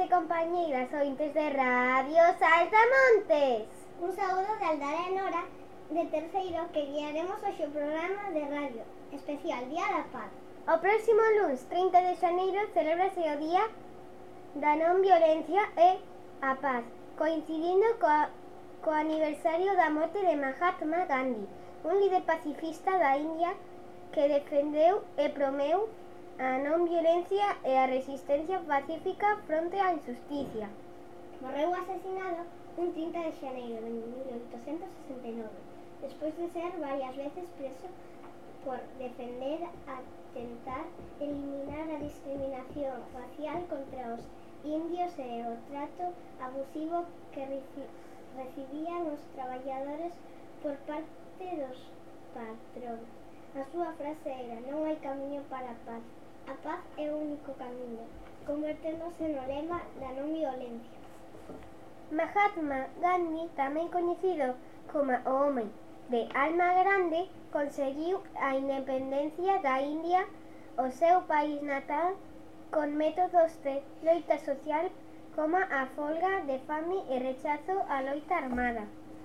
e compañeiras ointes de Radio Saltamontes. Un saúdo de Aldara e Nora de terceiro que guiaremos hoxe o programa de radio especial Día da Paz. O próximo luns 30 de xaneiro celebrase o Día da Non Violencia e a Paz, coincidindo co aniversario da morte de Mahatma Gandhi, un líder pacifista da India que defendeu e promeu a non violencia e a resistencia pacífica fronte á injusticia. Morreu asesinado un 30 de xaneiro de 1869, despois de ser varias veces preso por defender a tentar eliminar a discriminación racial contra os indios e o trato abusivo que recibían os traballadores por parte dos patróns. A súa frase era: non hai camiño para a paz. A paz é o único camiño, converténdose no lema da non violencia. Mahatma Gandhi, tamén coñecido como o home de alma grande, conseguiu a independencia da India, o seu país natal, con métodos de loita social como a folga de fame e rechazo á loita armada.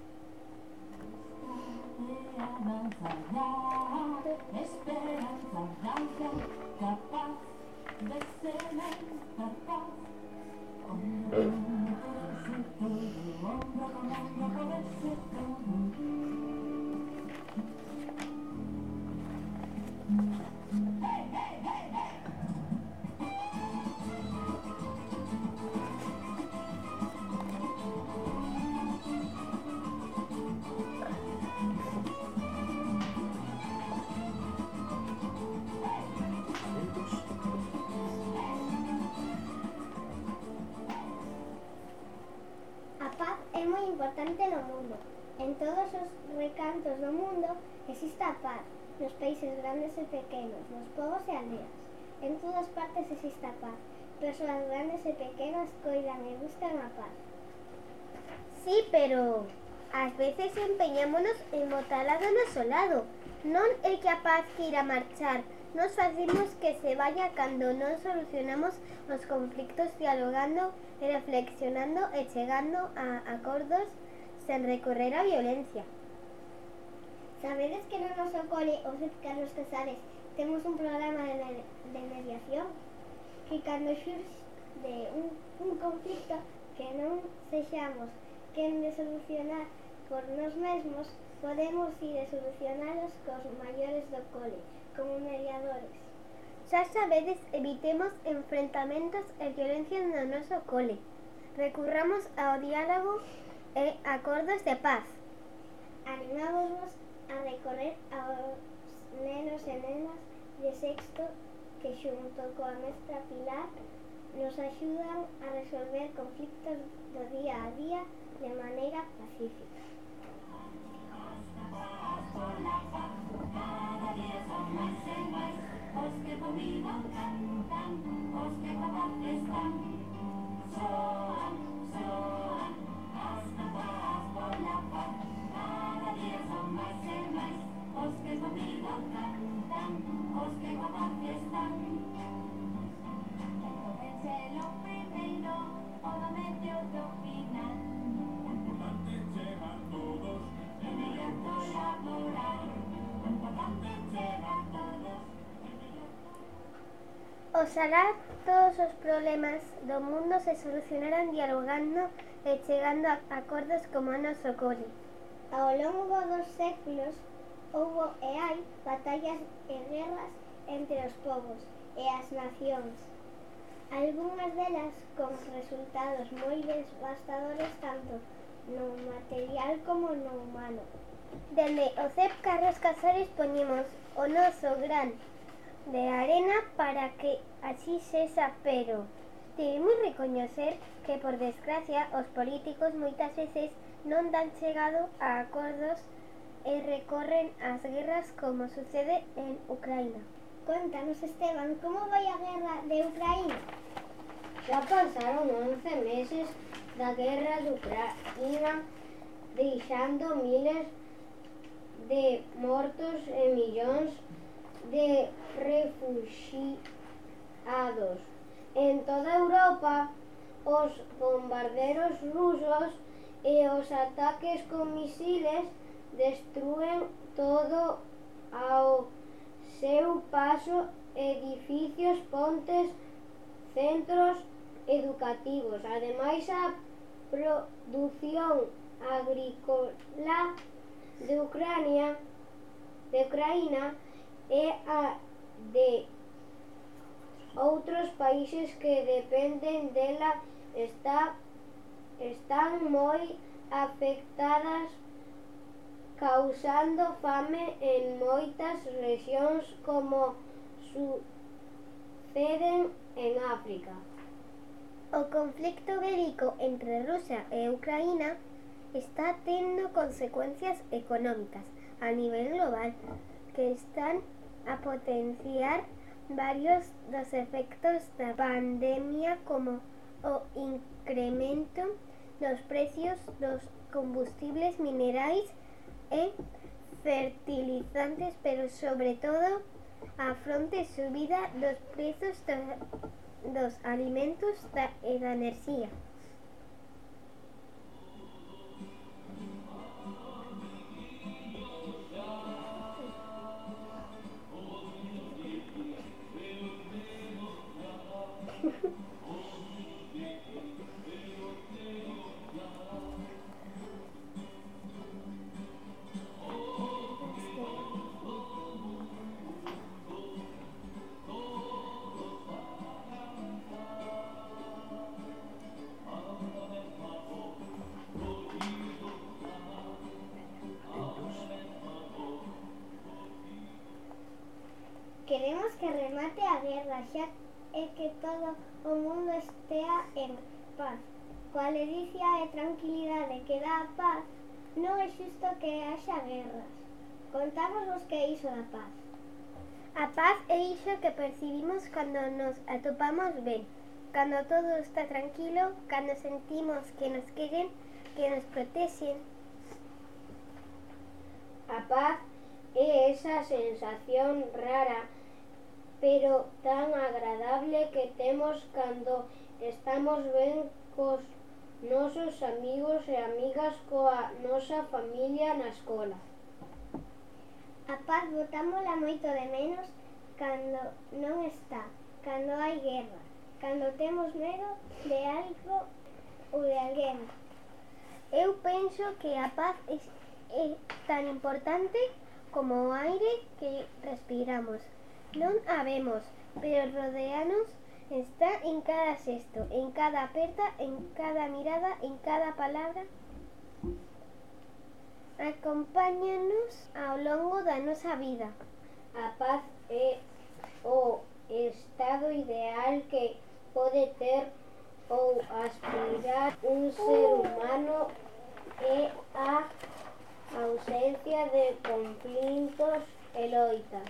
É moi importante no mundo. En todos os recantos do mundo existe a paz, nos países grandes e pequenos, nos povos e aldeas. En todas partes existe a paz. Persoas grandes e pequenas coidan e buscan a paz. Sí, pero ás veces empeñámonos en botala do noso lado. Non é que a paz queira marchar, nos facemos que se vaya cando non solucionamos os conflictos dialogando e reflexionando e chegando a acordos sen recorrer á violencia. Sabedes que no noso cole, o Cid Carlos Casares, temos un programa de mediación que cando xurxe de un conflicto que non sexamos quen de solucionar por nós mesmos, podemos ir a solucionalos cos maiores do cole, como mediadores. Xa sabedes, evitemos enfrentamentos e violencia no noso cole. Recurramos ao diálogo e acordos de paz. Animámonos a recorrer aos nenos e nenas de sexto que xunto coa mestra Pilar nos axudan a resolver conflictos do día a día de maneira pacífica. Cada día son máis e máis os que comigo cantan, os que coa paz están. Soan, soan as campanas pola paz. Cada día son máis e máis os que comigo cantan, os que coa paz están. Vénselo primeiro, o do medio do final. O importante é chegar todos e mellor colaborar. Oxalá todos os problemas do mundo se solucionaran dialogando e chegando a acordos como o noso cole. Ao longo dos séculos houbo e hai batallas e guerras entre os povos e as nacións, algunhas delas con resultados moi devastadores tanto no material como no humano. Dende o Cid Carlos Casares poñemos o noso gran de arena para que así sexa, pero debemos recoñecer que, por desgracia, os políticos moitas veces non dan chegado a acordos e recorren ás guerras como sucede en Ucraína. Contanos, Esteban, como vai a guerra de Ucraína? Xa pasaron 11 meses da guerra de Ucraína, deixando miles de mortos e millóns de refuxiados. En toda Europa os bombarderos rusos e os ataques con misiles destrúen todo ao seu paso, edificios, pontes, centros educativos. Ademais, a produción agrícola de Ucraína e a de outros países que dependen dela están moi afectadas, causando fame en moitas rexións, como suceden en África. O conflicto bélico entre Rusia e Ucraína está tendo consecuencias económicas a nivel global que están a potenciar varios dos efectos da pandemia, como o incremento dos precios dos combustibles minerais e fertilizantes, pero sobre todo a fronte subida dos prezos dos alimentos e da enerxía. Queremos que remate a guerra, xa é que todo o mundo estea en paz. Coa ledicia e tranquilidade que dá a paz, non é xusto que haxa guerras. Contámosvos que é iso da paz. A paz é iso que percibimos cando nos atopamos ben, cando todo está tranquilo, cando sentimos que nos queren, que nos protexen. A paz é esa sensación rara, pero tan agradable que temos cando estamos ben cos nosos amigos e amigas, coa nosa familia na escola. A paz botámola moito de menos cando non está, cando hai guerra, cando temos medo de algo ou de alguén. Eu penso que a paz é tan importante como o aire que respiramos. Non a vemos, pero rodeanos, está en cada xesto, en cada aperta, en cada mirada, en cada palabra. Acompáñanos ao longo da nosa vida. A paz é o estado ideal que pode ter ou aspirar un ser humano, e a ausencia de conflitos e loitas.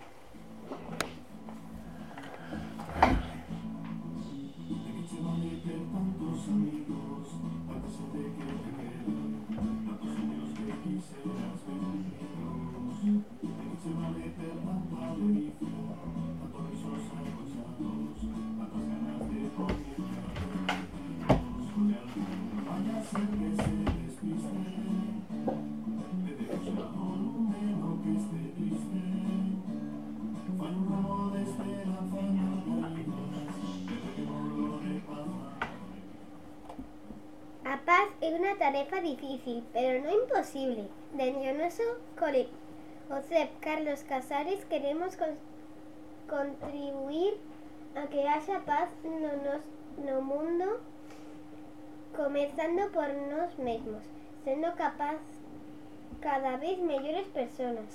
A paz é unha tarefa difícil, pero non imposible. Dende o noso o CEP Carlos Casares queremos contribuir a que haxa paz no mundo, comezando por nós mesmos, sendo capaz cada vez mellores persoas.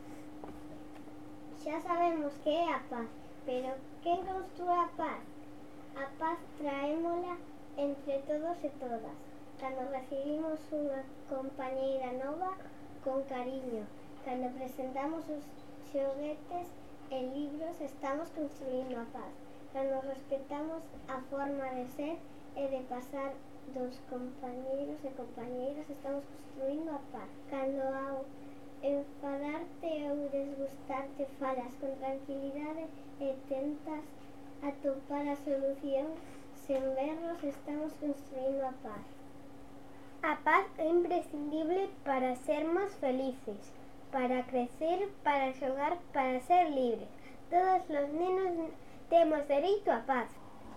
Xa sabemos que é a paz, pero quen construe a paz? A paz traémola entre todos e todas. Cando recibimos unha compañeira nova con cariño, cando presentamos os xoguetes e libros, estamos construindo a paz. Cando respetamos a forma de ser e de pasar dos compañeiros e compañeiras, estamos construindo a paz. Cando ao enfadarte ou desgustarte falas con tranquilidade e tentas atopar a solución sen berros estamos construindo a paz. A paz é imprescindible para sermos felices, para crecer, para xogar, para ser libres. Todos os nenos temos dereito á paz.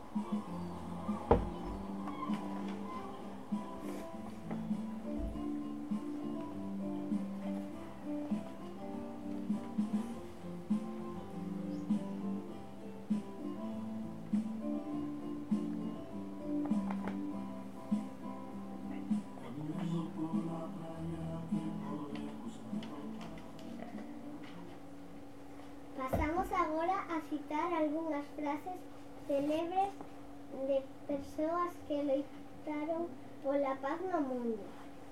Pasamos agora a citar algunhas frases célebres de persoas que loitaron pola paz no mundo.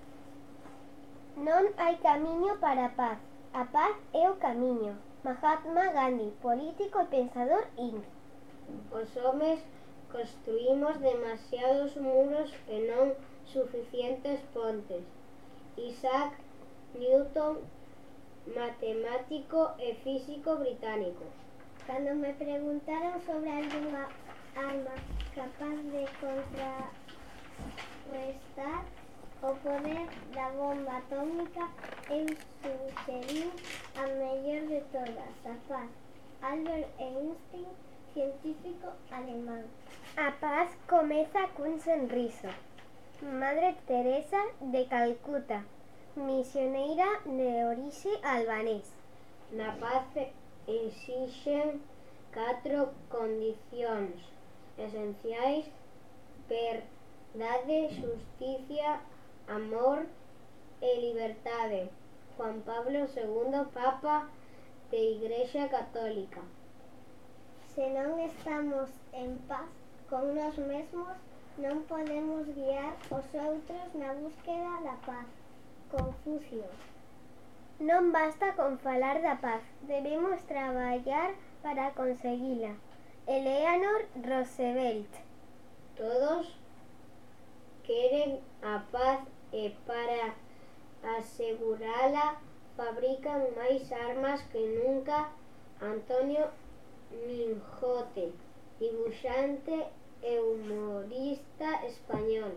Non hai camiño para a paz. A paz é o camiño. Mahatma Gandhi, político e pensador indio. Os homes construímos demasiados muros e non suficientes pontes. Isaac Newton, matemático e físico británico. Cando me preguntaron sobre algunha arma capaz de contrarrestar o poder da bomba atómica, eu suxerín a mellor de todas, a paz. Albert Einstein, científico alemán. A paz comeza cun sonriso. Madre Teresa de Calcuta, misioneira de orixe albanés. Na paz exixen 4 condicións esenciais: verdade, xusticia, amor e liberdade. Juan Pablo II, Papa de Igrexa Católica. Se non estamos en paz con nós mesmos, non podemos guiar os outros na búsqueda da paz. Confucio. Non basta con falar da paz, debemos traballar para conseguila. Eleanor Roosevelt. Todos queren a paz e para asegurala fabrican máis armas que nunca. Antonio Mingote, dibuixante e humorista español.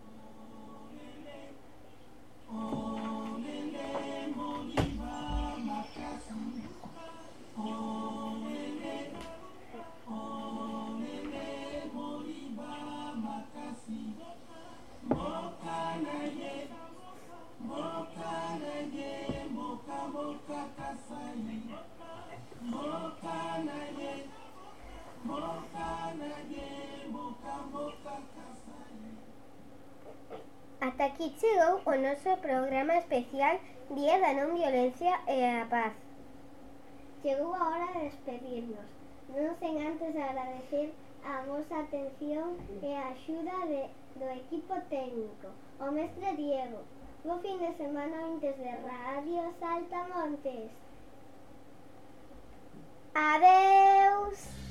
Ata aquí chegou o noso programa especial Día da Non Violencia e a Paz. Chegou a hora de despedirnos, non sen antes agradecer a vosa atención e a axuda do equipo técnico, o mestre Diego. Bo fin de semana, ointes de Radio Saltamontes. Adeus!